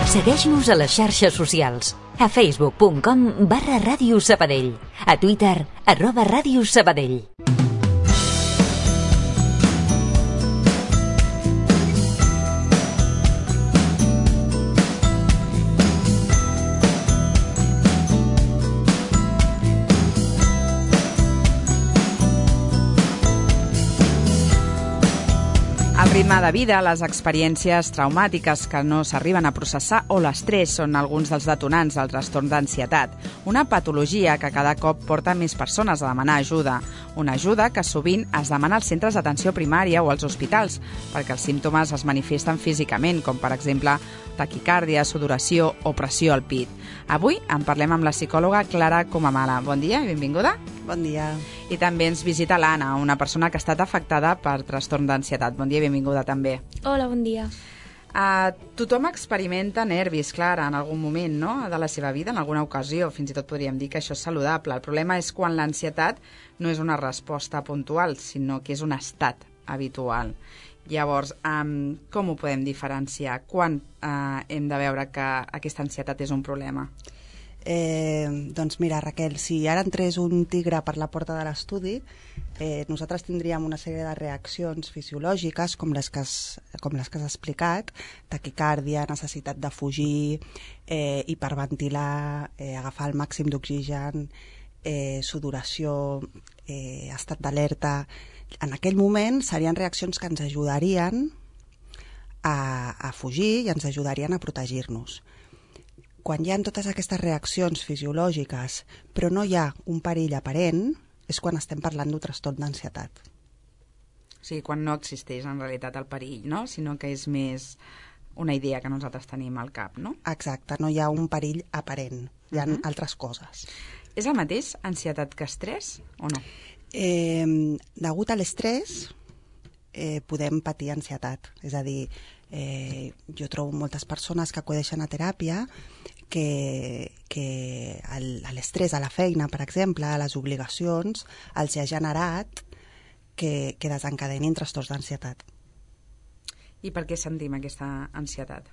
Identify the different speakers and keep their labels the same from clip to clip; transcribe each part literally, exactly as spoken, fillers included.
Speaker 1: Segueix-nos a les xarxes socials. A facebook punt com barra Ràdio Sabadell. A Twitter, arroba Ràdio Sabadell.
Speaker 2: El ritme de vida, les experiències traumàtiques que no s'arriben a processar o l'estrès són alguns dels detonants del trastorn d'ansietat, una patologia que cada cop porta més persones a demanar ajuda, una ajuda que sovint es demana als centres d'atenció primària o als hospitals, perquè els símptomes es manifesten físicament, com per exemple taquicàrdia, sudoració o pressió al pit. Avui en parlem amb la psicòloga Clara Comamala. Bon dia i benvinguda.
Speaker 3: Bon dia.
Speaker 2: I també ens visita l'Anna, una persona que ha estat afectada per trastorn d'ansietat. Bon dia i benvinguda també.
Speaker 4: Hola, bon dia.
Speaker 2: Uh, tothom experimenta nervis, Clara, en algun moment, no?, de la seva vida, en alguna ocasió. Fins i tot podríem dir que això és saludable. El problema és quan l'ansietat no és una resposta puntual, sinó que és un estat habitual. Llavors, um, com ho podem diferenciar? Quan uh, hem de veure que aquesta ansietat és un problema?
Speaker 3: Eh, doncs mira, Raquel, si ara entrés un tigre per la porta de l'estudi, eh, nosaltres tindríem una sèrie de reaccions fisiològiques com les que has, com les que has explicat: taquicàrdia, necessitat de fugir, eh, hiperventilar, eh, agafar el màxim d'oxigen, eh, sudoració, eh, estat d'alerta. En aquell moment serien reaccions que ens ajudarien a, a fugir i ens ajudarien a protegir-nos. Quan hi ha totes aquestes reaccions fisiològiques però no hi ha un perill aparent, és quan estem parlant d'un trastorn d'ansietat.
Speaker 2: O sigui, quan no existeix en realitat el perill, no? Sinó que és més una idea que nosaltres tenim al cap, no?
Speaker 3: Exacte, no hi ha un perill aparent, hi ha
Speaker 2: Uh-huh.
Speaker 3: altres coses.
Speaker 2: És el mateix ansietat que estrès o no?
Speaker 3: Eh, degut a l'estrès eh, podem patir ansietat, és a dir, eh, jo trobo moltes persones que acudeixen a teràpia que, que el- l'estrès a la feina, per exemple, a les obligacions, els ha generat que, que desencadenin trastorns d'ansietat.
Speaker 2: I per què sentim aquesta ansietat?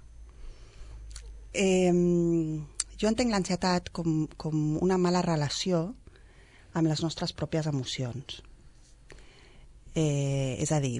Speaker 3: Eh, jo entenc l'ansietat com, com una mala relació amb les nostres pròpies emocions. Eh, és a dir,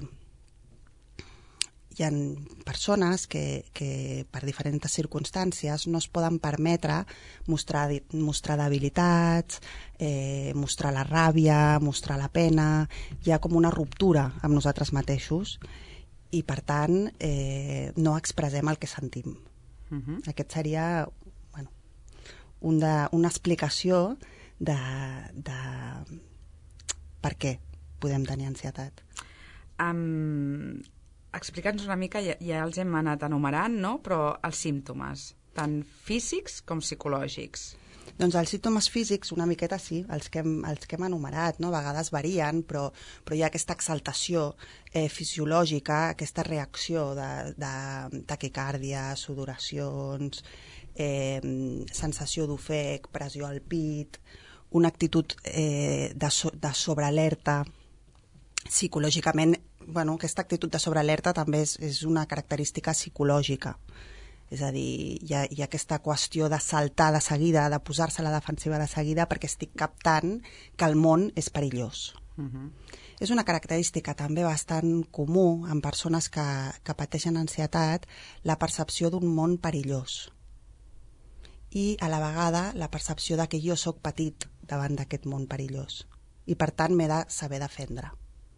Speaker 3: hi ha persones que, que per diferents circumstàncies no es poden permetre mostrar, mostrar debilitats, eh, mostrar la ràbia, mostrar la pena. Hi ha com una ruptura amb nosaltres mateixos i, per tant, eh, no expressem el que sentim.
Speaker 2: Uh-huh.
Speaker 3: Aquest seria bueno, un de, una explicació de, de per què podem tenir ansietat.
Speaker 2: Um, Explica'ns una mica, ja, ja els hem anat enumerant, no? Però els símptomes, tant físics com psicològics.
Speaker 3: Doncs els símptomes físics, una miqueta sí, els que hem, els que hem enumerat, no? A vegades varien, però, però hi ha aquesta exaltació eh, fisiològica, aquesta reacció de, de taquicàrdia, sudoracions, eh, sensació d'ofec, pressió al pit, una actitud eh, de, so, de sobrealerta. Psicològicament, bueno, aquesta actitud de sobrealerta també és, és una característica psicològica. És a dir, hi ha, hi ha aquesta qüestió de saltar de seguida, de posar-se a la defensiva de seguida perquè estic captant que el món és perillós.
Speaker 2: Uh-huh.
Speaker 3: És una característica també bastant comú en persones que, que pateixen ansietat, la percepció d'un món perillós. I a la vegada la percepció de que jo sóc petit davant d'aquest món perillós. I per tant m'he de saber defendre.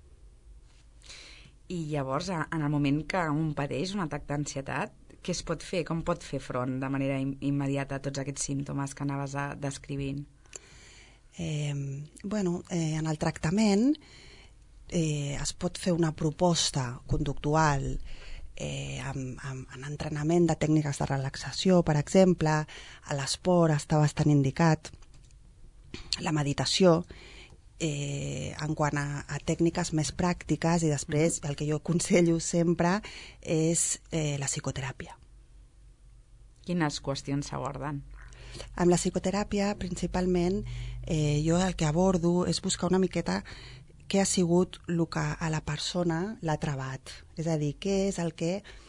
Speaker 2: I llavors, en el moment que un pateix un atac d'ansietat, què es pot fer? Com pot fer front de manera im- immediata a tots aquests símptomes que anaves a, descrivint?
Speaker 3: Eh, bueno, eh, en el tractament eh, es pot fer una proposta conductual eh, amb, amb, en entrenament de tècniques de relaxació, per exemple. A l'esport està bastant indicat. La meditació, eh, en quant a, a tècniques més pràctiques, i després el que jo aconsello sempre és eh, la psicoteràpia.
Speaker 2: Quines qüestions s'aborden?
Speaker 3: Amb la psicoteràpia, principalment, eh, jo el que abordo és buscar una miqueta què ha sigut el que a la persona l'ha travat. És a dir, què és el que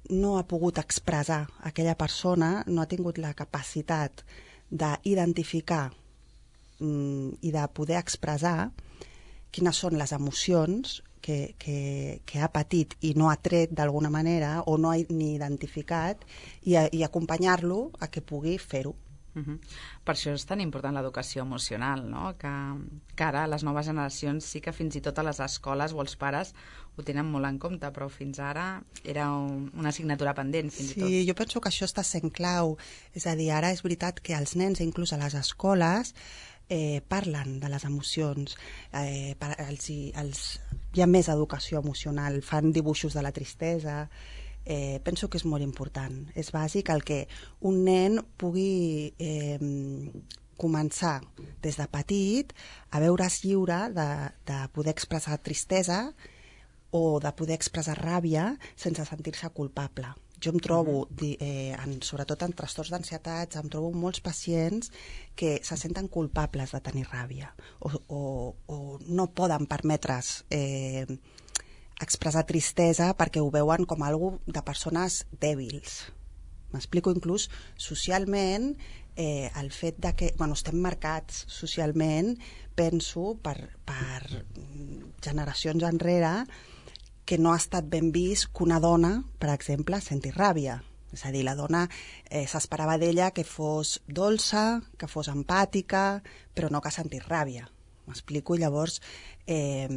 Speaker 3: no ha pogut expressar, aquella persona no ha tingut la capacitat d'identificar mm, i de poder expressar quines són les emocions que, que, que ha patit i no ha tret d'alguna manera o no ha ni identificat i, i acompanyar-lo a que pugui fer-ho.
Speaker 2: Uh-huh. Per això és tan important l'educació emocional, no? Que, que ara les noves generacions sí que fins i tot a les escoles o els pares ho tenen molt en compte, però fins ara era un, una assignatura pendent fins
Speaker 3: sí,
Speaker 2: i tot.
Speaker 3: Sí, jo penso que això està sent clau. És a dir, ara és veritat que els nens, inclús a les escoles, eh, parlen de les emocions. Eh, per, els, els, hi ha més educació emocional, fan dibuixos de la tristesa. Eh, penso que és molt important. És bàsic el que un nen pugui eh, començar des de petit a veure's lliure de, de poder expressar tristesa o de poder expressar ràbia sense sentir-se culpable. Jo em trobo, eh, en, sobretot en trastorns d'ansietats, em trobo molts pacients que se senten culpables de tenir ràbia o, o, o no poden permetre's eh, expressar tristesa perquè ho veuen com algo de persones dèbils. M'explico, inclús socialment, eh, el fet de que bueno, estem marcats socialment, penso, per, per generacions enrere, que no ha estat ben vist que una dona, per exemple, senti ràbia. És a dir, la dona eh, s'esperava d'ella que fos dolça, que fos empàtica, però no que sentís ràbia. M'explico? I llavors eh,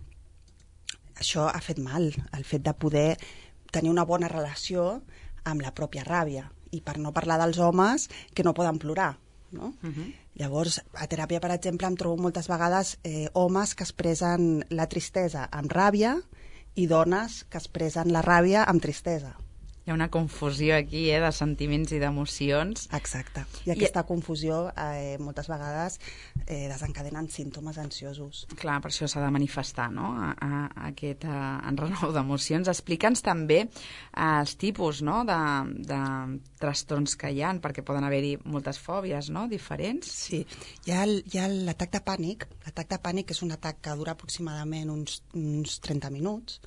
Speaker 3: això ha fet mal, el fet de poder tenir una bona relació amb la pròpia ràbia. I per no parlar dels homes que no poden plorar, no? Uh-huh. Llavors, a teràpia, per exemple, em trobo moltes vegades eh, homes que expressen la tristesa amb ràbia i dones que expressen la ràbia amb tristesa.
Speaker 2: Hi ha una confusió aquí, eh, de sentiments i d'emocions.
Speaker 3: Exacte. I aquesta I... confusió eh, moltes vegades eh, desencadenen símptomes ansiosos.
Speaker 2: Clar, per això s'ha de manifestar, no?, a, a, a aquest a, enrenou d'emocions. Explica'ns també eh, els tipus, no?, de, de trastorns que hi ha, perquè poden haver-hi moltes fòbies, no?, diferents.
Speaker 3: Sí. Hi ha, el, hi ha l'atac de pànic. L'atac de pànic és un atac que dura aproximadament uns, uns trenta minuts.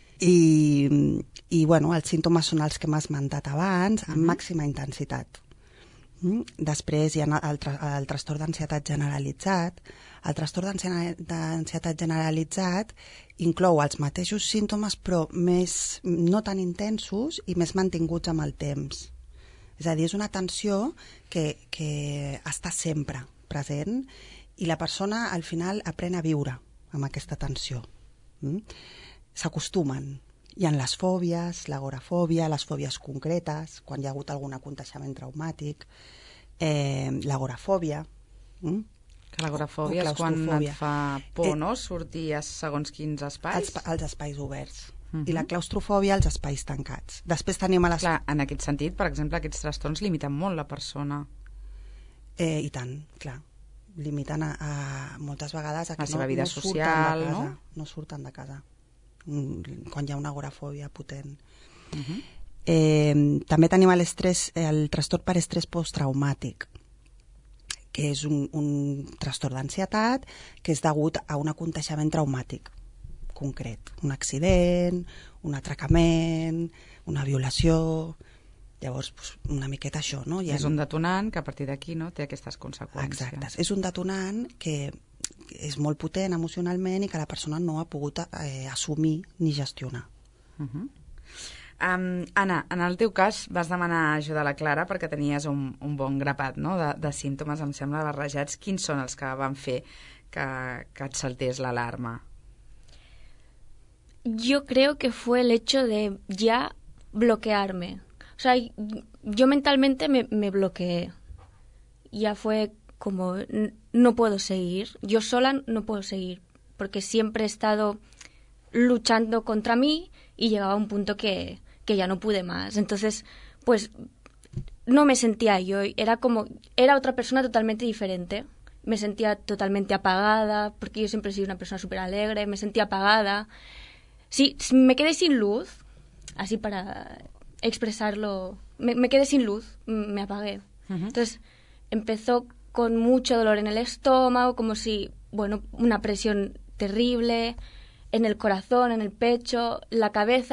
Speaker 3: I, i bueno, els símptomes són els que m'has esmentat abans, amb uh-huh. màxima intensitat. Mm? Després hi ha el, tra el trastorn d'ansietat generalitzat. El trastorn d'ansietat generalitzat inclou els mateixos símptomes, però més, no tan intensos i més mantinguts amb el temps. És a dir, és una tensió que, que està sempre present i la persona al final aprèn a viure amb aquesta tensió. Mm? S'acostumen. Hi ha les fòbies, l'agorafòbia, les fòbies concretes, quan hi ha hagut algun aconteixement traumàtic, eh, l'agorafòbia. Mm?
Speaker 2: Que l'agorafòbia és quan et fa por, eh, no?, sortir a segons quins espais?
Speaker 3: Els, els espais oberts. Uh-huh. I la claustrofòbia als espais tancats. Després tenim a les...
Speaker 2: Clar, en aquest sentit, per exemple, aquests trastorns limiten molt la persona.
Speaker 3: Eh, I tant, clar. Limiten a, a moltes vegades a que
Speaker 2: la seva
Speaker 3: no,
Speaker 2: vida
Speaker 3: no
Speaker 2: social,
Speaker 3: surten de casa,
Speaker 2: no?
Speaker 3: No surten de casa. Quan hi ha una agorafòbia potent.
Speaker 2: Uh-huh.
Speaker 3: eh, també tenim l'estrès, el trastorn per estrès posttraumàtic, que és un, un trastorn d'ansietat que és degut a un aconteixement traumàtic concret, un accident, un atracament, una violació. Llavors, pues, una miqueta això, no?
Speaker 2: Ha... És un detonant que a partir d'aquí, no?, té aquestes conseqüències.
Speaker 3: Exacte. És un detonant que és molt potent emocionalment i que la persona no ha pogut eh, assumir ni gestionar.
Speaker 2: Uh-huh. um, Anna, en el teu cas vas demanar ajuda a la Clara perquè tenies un, un bon grapat, no?, de, de símptomes, em sembla, barrejats. Quins són els que van fer que, que et saltés l'alarma?
Speaker 4: Yo creo que fue el hecho de ya bloquearme. O sea, yo mentalmente me, me bloqueé. Ya fue como, no puedo seguir. Yo sola no puedo seguir, porque siempre he estado luchando contra mí y llegaba a un punto que, que ya no pude más. Entonces, pues, no me sentía yo. Era como, era otra persona totalmente diferente. Me sentía totalmente apagada, porque yo siempre he sido una persona súper alegre. Me sentía apagada. Sí, me quedé sin luz, así para expresarlo, me, me quedé sin luz, me apagué. Uh-huh. Entonces empezó con mucho dolor en el estómago, como si, bueno, una presión terrible, en el corazón, en el pecho, la cabeza es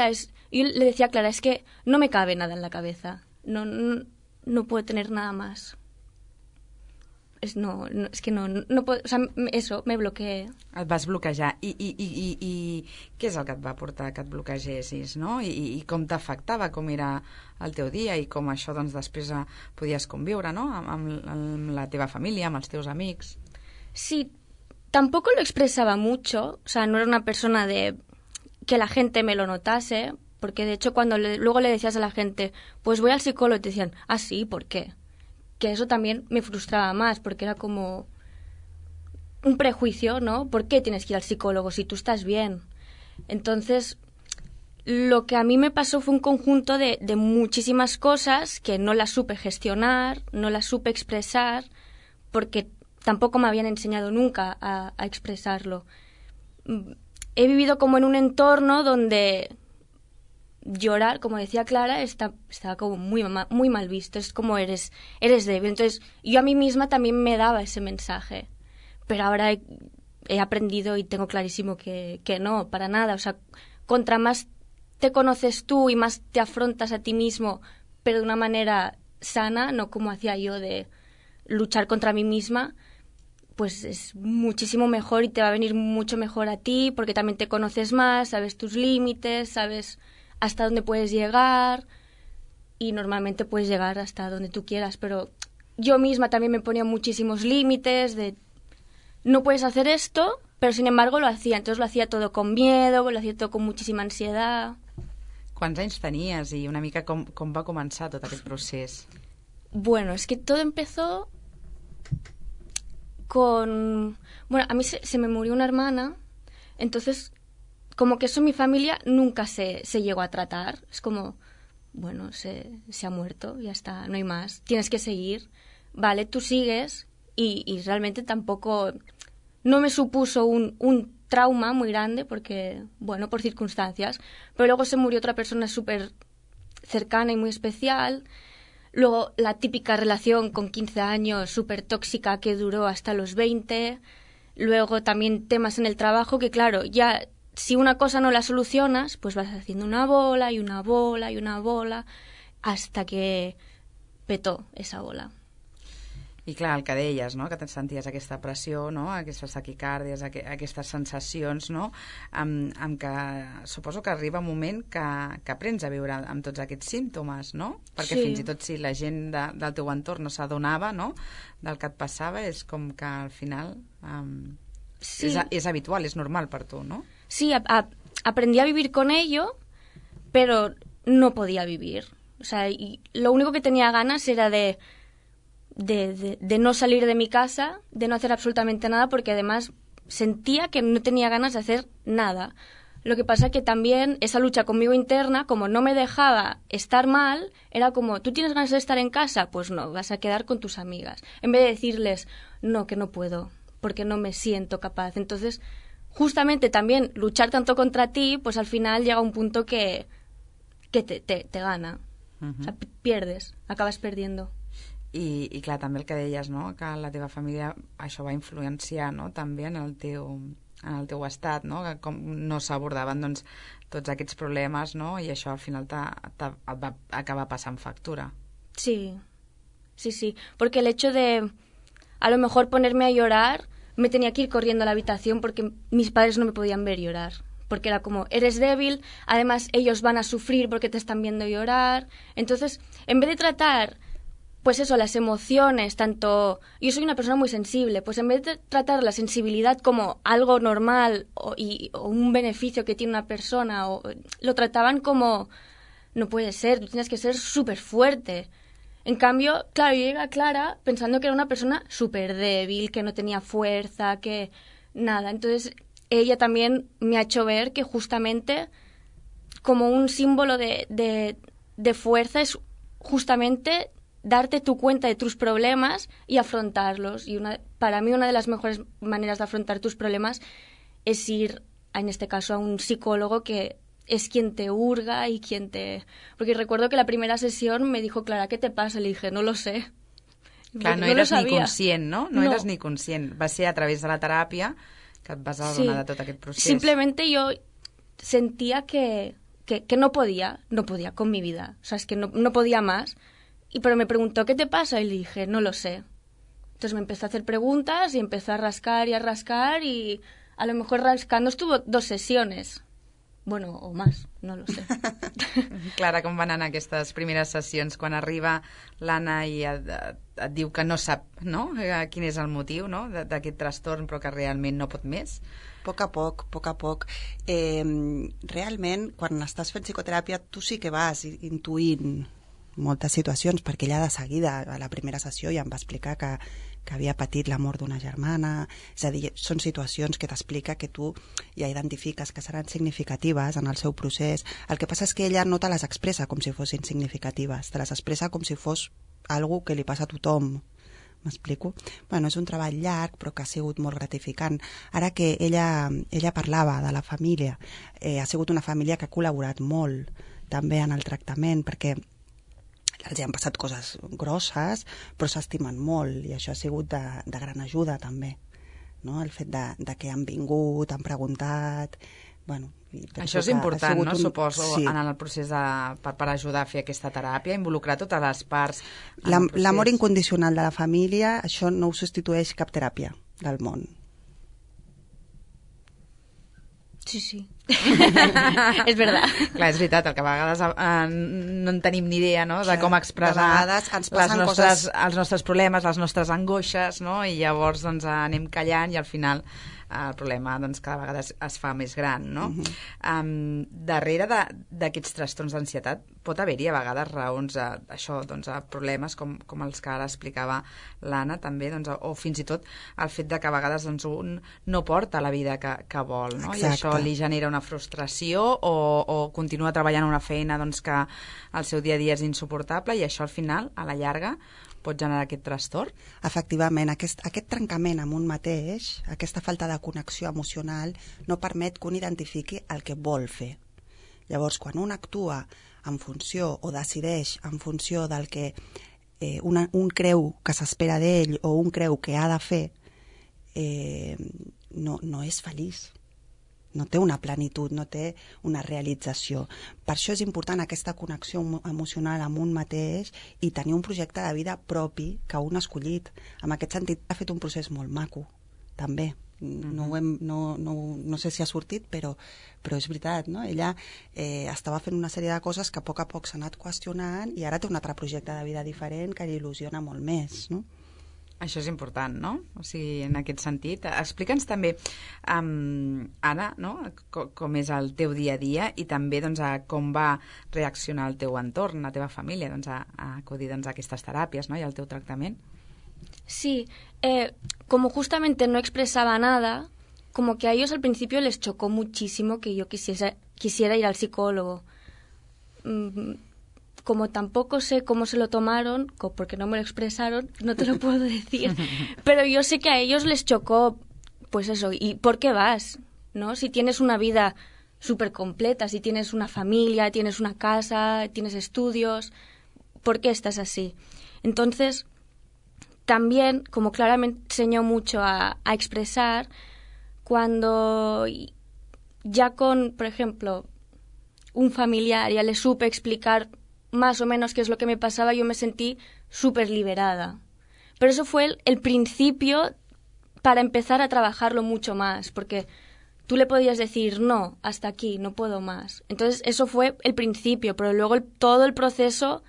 Speaker 4: Y yo le decía a Clara, es que no me cabe nada en la cabeza, no, no, no puedo tener nada más. És, no, no, és que no, no puedo, o sea, eso, me bloqueé.
Speaker 2: Et vas bloquejar. I, i, i, i, i què és el que et va portar que et bloquegessis, no? I, i com t'afectava, com era el teu dia i com això doncs, després podies conviure, no? Amb, amb, amb la teva família, amb els teus amics.
Speaker 4: Sí, tampoco lo expresaba mucho, o sea, no era una persona de que la gente me lo notase, porque de hecho cuando le, luego le decías a la gente, pues voy al psicólogo, y te decían, ah, sí, ¿por qué? Que eso también me frustraba más, porque era como un prejuicio, ¿no? ¿Por qué tienes que ir al psicólogo si tú estás bien? Entonces, lo que a mí me pasó fue un conjunto de, de muchísimas cosas que no las supe gestionar, no las supe expresar, porque tampoco me habían enseñado nunca a, a expresarlo. He vivido como en un entorno donde llorar, como decía Clara, está, está como muy, muy mal visto, es como eres, eres débil. Entonces, yo a mí misma también me daba ese mensaje, pero ahora he, he aprendido y tengo clarísimo que, que no, para nada. O sea, contra más te conoces tú y más te afrontas a ti mismo, pero de una manera sana, no como hacía yo de luchar contra mí misma, pues es muchísimo mejor y te va a venir mucho mejor a ti, porque también te conoces más, sabes tus límites, sabes hasta dónde puedes llegar, y normalmente puedes llegar hasta donde tú quieras, pero yo misma también me ponía muchísimos límites de no puedes hacer esto, pero sin embargo lo hacía. Entonces lo hacía todo con miedo, lo hacía todo con muchísima ansiedad.
Speaker 2: Quants anys tenies i una mica com, com va començar tot aquest procés?
Speaker 4: Bueno, es que todo empezó con... Bueno, a mí se, se me murió una hermana, entonces como que eso en mi familia nunca se, se llegó a tratar. Es como, bueno, se, se ha muerto, ya está, no hay más. Tienes que seguir. Vale, tú sigues y, y realmente tampoco... No me supuso un, un trauma muy grande porque, bueno, por circunstancias. Pero luego se murió otra persona súper cercana y muy especial. Luego la típica relación con quince años súper tóxica que duró hasta los veinte. Luego también temas en el trabajo que, claro, ya... Si una cosa no la solucionas, pues vas haciendo una bola y una bola y una bola hasta que petó esa bola.
Speaker 2: I clar, el que deies, no? Que senties aquesta pressió, no? Aquestes taquicàrdies, aqu aquestes sensacions, no? Amb, amb que suposo que arriba un moment que, que aprens a viure amb tots aquests símptomes, no? Perquè sí. Fins i tot si la gent de, del teu entorn no s'adonava, no? Del que et passava, és com que al final um, sí. és, és habitual, és normal per tu, no?
Speaker 4: Sí, a, a, aprendí a vivir con ello, pero no podía vivir. O sea, y lo único que tenía ganas era de, de, de, de no salir de mi casa, de no hacer absolutamente nada, porque además sentía que no tenía ganas de hacer nada. Lo que pasa que también esa lucha conmigo interna, como no me dejaba estar mal, era como, ¿tú tienes ganas de estar en casa? Pues no, vas a quedar con tus amigas. En vez de decirles, no, que no puedo, porque no me siento capaz. Entonces... Justamente también luchar tanto contra ti, pues al final llega un punto que, que te, te, te gana. Uh-huh. O sea, pierdes, acabas perdiendo.
Speaker 2: I, I clar, també el que deies, no? Que la teva família això va influenciar, no? També en el teu, en el teu estat, no? Que com no s'abordaven doncs, tots aquests problemes, no? I això al final t'ha, t'ha, et va acabar passant factura.
Speaker 4: Sí, sí, sí. Porque el hecho de a lo mejor ponerme a llorar... me tenía que ir corriendo a la habitación porque mis padres no me podían ver llorar. Porque era como, eres débil, además ellos van a sufrir porque te están viendo llorar. Entonces, en vez de tratar, pues eso, las emociones, tanto... Yo soy una persona muy sensible, pues en vez de tratar la sensibilidad como algo normal o, y, o un beneficio que tiene una persona, o, lo trataban como, no puede ser, tú tienes que ser súper fuerte. En cambio, claro, yo llegué a Clara pensando que era una persona súper débil, que no tenía fuerza, que nada. Entonces, ella también me ha hecho ver que justamente como un símbolo de, de, de fuerza es justamente darte tu cuenta de tus problemas y afrontarlos. Y una, para mí una de las mejores maneras de afrontar tus problemas es ir, en este caso, a un psicólogo que... es quien te hurga y quien te... Porque recuerdo que la primera sesión me dijo, Clara, ¿qué te pasa? Le dije, no lo sé.
Speaker 2: Clar, no, no eres ni conscient, no? No, no eres ni conscient. Va ser a través de la teràpia que et vas adonar sí. de tot aquest procés.
Speaker 4: Simplemente yo sentía que, que, que no podía, no podía con mi vida, o sea, es que no, no podía más. Y pero me preguntó, ¿qué te pasa? Y le dije, no lo sé. Entonces me empezó a hacer preguntas y empezó a rascar y a rascar y a lo mejor rascando estuvo dos sesiones. Bueno, o más, no lo sé.
Speaker 2: Clara, com van anar aquestes primeres sessions quan arriba l'Anna i et, et, et diu que no sap, no?, quin és el motiu, no?, d'aquest trastorn, però que realment no pot més?
Speaker 3: A poc a poc, a poc a poc. Eh, realment, quan estàs fent psicoteràpia, tu sí que vas intuint moltes situacions, perquè ella de seguida, a la primera sessió, ja em va explicar que, que havia patit la mort d'una germana. És a dir, són situacions que t'explica que tu ja identifiques que seran significatives en el seu procés. El que passa és que ella no te les expressa com si fossin significatives, te les expressa com si fos algo que li passa a tothom. M'explico? Bueno, és un treball llarg, però que ha sigut molt gratificant. Ara que ella, ella parlava de la família, eh, ha sigut una família que ha col·laborat molt també en el tractament, perquè els han passat coses grosses, però s'estimen molt, i això ha sigut de, de gran ajuda també, no? El fet de, de que han vingut, han preguntat... Bueno,
Speaker 2: això és important, no? Un... Suposo, sí. En el procés de, per, per ajudar a fer aquesta teràpia, involucrar totes les parts.
Speaker 3: L'amor incondicional de la família, això no ho substitueix cap teràpia del món.
Speaker 4: Sí, sí. És veritat.
Speaker 2: Clar, és veritat, el que a vegades eh, no en tenim ni idea, no?, de com expressar
Speaker 3: ens
Speaker 2: les nostres, coses... els nostres problemes, les nostres angoixes, no?, i llavors doncs, anem callant i al final el problema doncs, cada vegada es, es fa més gran, no? Uh-huh. um, darrere d'aquests trastorns d'ansietat pot haver-hi a vegades raons a, això, doncs, a problemes com, com els que ara explicava l'Anna també, doncs, o fins i tot el fet de que a vegades doncs, un no porta la vida que, que vol, no? I això li genera una frustració o, o continua treballant una feina doncs, que el seu dia a dia és insuportable i això al final, a la llarga, pot generar aquest trastorn?
Speaker 3: Efectivament, aquest, aquest trencament amb un mateix, aquesta falta de connexió emocional, no permet que un identifiqui el que vol fer. Llavors, quan un actua en funció o decideix en funció del que eh, una, un creu que s'espera d'ell o un creu que ha de fer, eh, no, no és feliç. No té una plenitud, no té una realització. Per això és important aquesta connexió emocional amb un mateix i tenir un projecte de vida propi que un ha escollit. En aquest sentit, ha fet un procés molt maco, també. No, ho hem, no, no, no sé si ha sortit, però, però és veritat, no? Ella eh, estava fent una sèrie de coses que a poc a poc s'ha anat qüestionant i ara té un altre projecte de vida diferent que li il·lusiona molt més, no?
Speaker 2: Això és important, no? O sigui, en aquest sentit. Explica'ns també, um, Anna, no? Com, com és el teu dia a dia i també doncs, a com va reaccionar el teu entorn, la teva família, doncs, a, a acudir doncs, a aquestes teràpies, ¿no? Y al teu tractament.
Speaker 4: Sí, eh, como justamente no expresaba nada, como que a ellos al principio les chocó muchísimo que yo quisiera, quisiera ir al psicólogo. Mm, como tampoco sé cómo se lo tomaron, porque no me lo expresaron, no te lo puedo decir, pero yo sé que a ellos les chocó, pues eso, ¿y por qué vas? ¿No? Si tienes una vida súper completa, si tienes una familia, tienes una casa, tienes estudios, ¿por qué estás así? Entonces, también, como Clara me enseñó mucho a, a expresar, cuando ya con, por ejemplo, un familiar ya le supe explicar más o menos qué es lo que me pasaba, yo me sentí súper liberada. Pero eso fue el, el principio para empezar a trabajarlo mucho más, porque tú le podías decir, no, hasta aquí, no puedo más. Entonces eso fue el principio, pero luego el, todo el proceso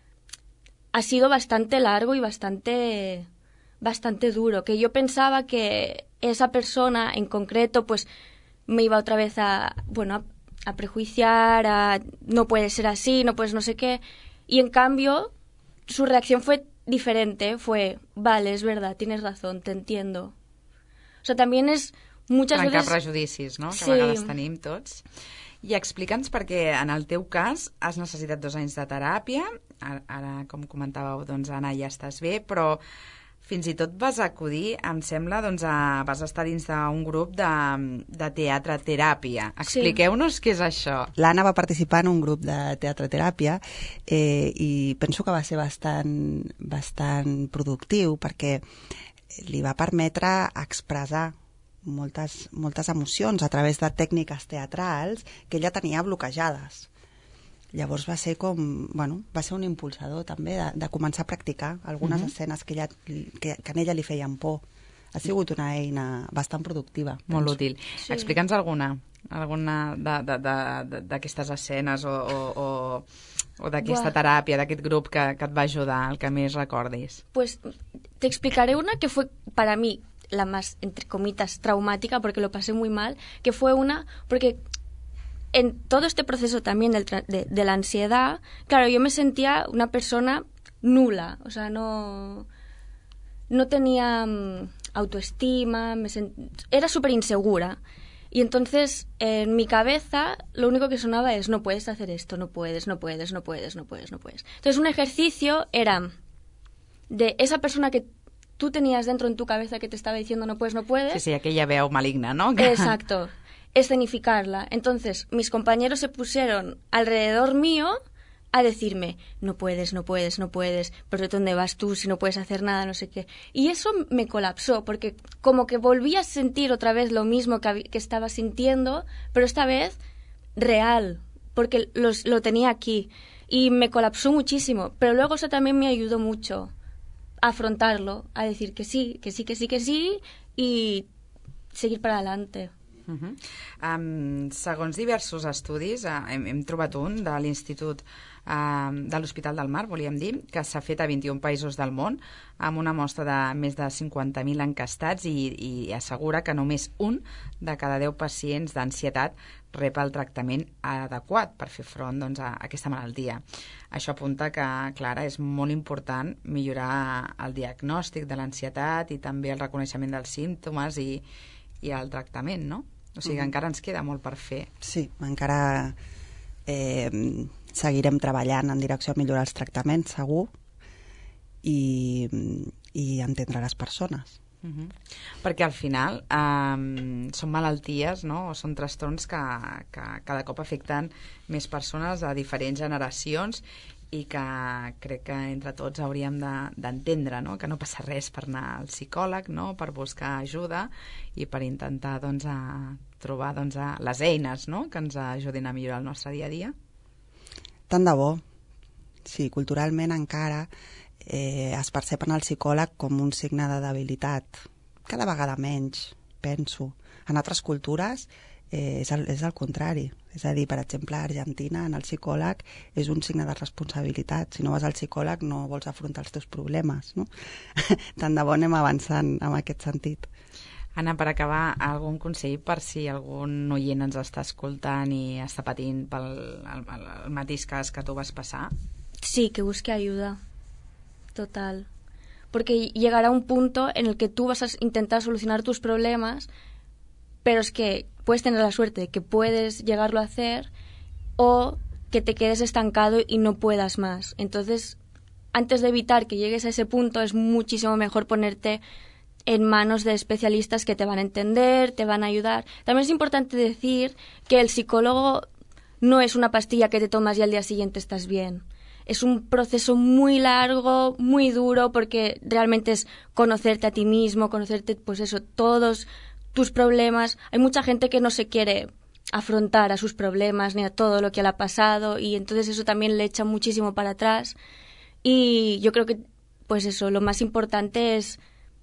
Speaker 4: ha sido bastante largo y bastante, bastante duro, que yo pensaba que esa persona en concreto pues me iba otra vez a, bueno, a a prejuiciar, a no puede ser así, no puedes no sé qué. Y en cambio, su reacción fue diferente, fue, vale, es verdad, tienes razón, te entiendo. O sea, también es muchas
Speaker 2: Trencar
Speaker 4: veces...
Speaker 2: prejudicis, no?, que
Speaker 4: sí.
Speaker 2: A vegades tenim tots. I explica'ns perquè en el teu cas has necessitat dos anys de teràpia, ara, ara com comentàveu, doncs, Anna, ja estàs bé, però fins i tot vas acudir, em sembla, doncs, a, vas estar dins d'un grup de, de teatre-teràpia. Expliqueu-nos sí. Què és això.
Speaker 3: L'Anna va participar en un grup de teatre-teràpia eh, i penso que va ser bastant, bastant productiu perquè li va permetre expressar moltes, moltes emocions a través de tècniques teatrals que ella tenia bloquejades. Llavors va ser com, bueno, va ser un impulsador també de, de començar a practicar algunes mm-hmm. escenes que, ella, que, que a ella li feien por. Ha sigut una eina bastant productiva.
Speaker 2: Molt
Speaker 3: penso.
Speaker 2: útil. Sí. Explica'ns alguna, alguna d'aquestes escenes o, o, o, o d'aquesta teràpia, d'aquest grup que, que et va ajudar, el que més recordis.
Speaker 4: Pues te explicaré una que fue para mí la más, entre comitas, traumática, porque lo pasé muy mal, que fue una, porque en todo este proceso también del tra- de, de la ansiedad, claro, yo me sentía una persona nula, o sea, no, no tenía um, autoestima, me sent... era súper insegura. Y entonces, en mi cabeza, lo único que sonaba es, no puedes hacer esto, no puedes, no puedes, no puedes, no puedes, no puedes. Entonces, un ejercicio era de esa persona que tú tenías dentro en tu cabeza que te estaba diciendo no puedes, no puedes.
Speaker 2: Sí, sí, aquella veu maligna, ¿no?
Speaker 4: Exacto. Escenificarla. Entonces, mis compañeros se pusieron alrededor mío a decirme, no puedes, no puedes, no puedes, pero ¿dónde vas tú si no puedes hacer nada, no sé qué? Y eso me colapsó, porque como que volví a sentir otra vez lo mismo que, que estaba sintiendo, pero esta vez real, porque los, lo tenía aquí. Y me colapsó muchísimo, pero luego eso también me ayudó mucho a afrontarlo, a decir que sí, que sí, que sí, que sí, y seguir para adelante.
Speaker 2: Uh-huh. Um, segons diversos estudis, uh, hem, hem trobat un de l'Institut uh, de l'Hospital del Mar, volíem dir, que s'ha fet a vint-i-un països del món, amb una mostra de més de cinquanta mil encastats, i, i assegura que només un de cada deu pacients d'ansietat rep el tractament adequat per fer front, doncs, a aquesta malaltia. Això apunta que, Clara, és molt important millorar el diagnòstic de l'ansietat i també el reconeixement dels símptomes i, i el tractament, no? O sigui, mm. encara ens queda molt per fer.
Speaker 3: Sí, encara eh, seguirem treballant en direcció a millorar els tractaments, segur, i, i entendre les persones.
Speaker 2: Uh-huh. Perquè al final um, són malalties, no? O són trastorns que, que cada cop afecten més persones a diferents generacions i que crec que entre tots hauríem de, d'entendre, no? Que no passa res per anar al psicòleg, no? Per buscar ajuda i per intentar, doncs, a trobar, doncs, a les eines, no? Que ens ajudin a millorar el nostre dia a dia.
Speaker 3: Tant de bo. Sí, culturalment encara eh, es percep en el psicòleg com un signe de debilitat. Cada vegada menys, penso. En altres cultures eh, és, el, és el contrari. És a dir, per exemple, a Argentina, en el psicòleg és un signe de responsabilitat. Si no vas al psicòleg no vols afrontar els teus problemes, no? Tant de bo anem avançant en aquest sentit.
Speaker 2: Anna, per acabar, algun consell per si algun oient ens està escoltant i està patint pel el, el mateix cas que tu vas passar?
Speaker 4: Sí, que busque ayuda. Total. Porque llegará un punto en el que tú vas a intentar solucionar tus problemas, pero es que puedes tener la suerte de que puedes llegarlo a hacer o que te quedes estancado y no puedas más. Entonces, antes de evitar que llegues a ese punto, es muchísimo mejor ponerte en manos de especialistas que te van a entender, te van a ayudar. También es importante decir que el psicólogo no es una pastilla que te tomas y al día siguiente estás bien. Es un proceso muy largo, muy duro, porque realmente es conocerte a ti mismo, conocerte, pues eso, todos tus problemas. Hay mucha gente que no se quiere afrontar a sus problemas ni a todo lo que le ha pasado, y entonces eso también le echa muchísimo para atrás. Y yo creo que, pues eso, lo más importante es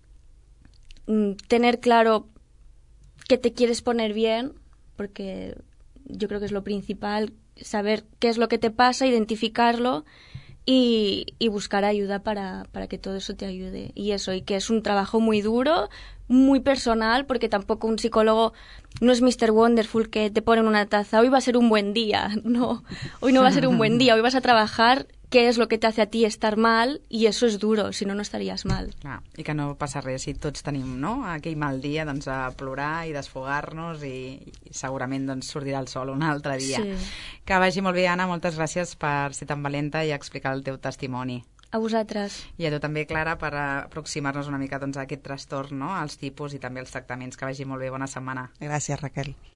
Speaker 4: mm, tener claro que te quieres poner bien, porque yo creo que es lo principal, saber qué es lo que te pasa, identificarlo y, y buscar ayuda para, para que todo eso te ayude. Y eso, y que es un trabajo muy duro, muy personal, porque tampoco un psicólogo no es mister Wonderful que te pone en una taza, hoy va a ser un buen día. No, hoy no va a ser un buen día, hoy vas a trabajar qué es lo que te hace a ti estar mal, i eso és duro, si no, no estaries mal.
Speaker 2: Clar, i que no passa res, si tots tenim, no?, aquell mal dia, doncs, a plorar i desfogar-nos, i, i segurament doncs, sortirà el sol un altre dia.
Speaker 4: Sí.
Speaker 2: Que vagi molt bé, Anna, moltes gràcies per ser tan valenta i explicar el teu testimoni.
Speaker 4: A vosaltres.
Speaker 2: I a tu també, Clara, per aproximar-nos una mica doncs, a aquest trastorn, no?, als tipus i també als tractaments. Que vagi molt bé, bona setmana.
Speaker 3: Gràcies, Raquel.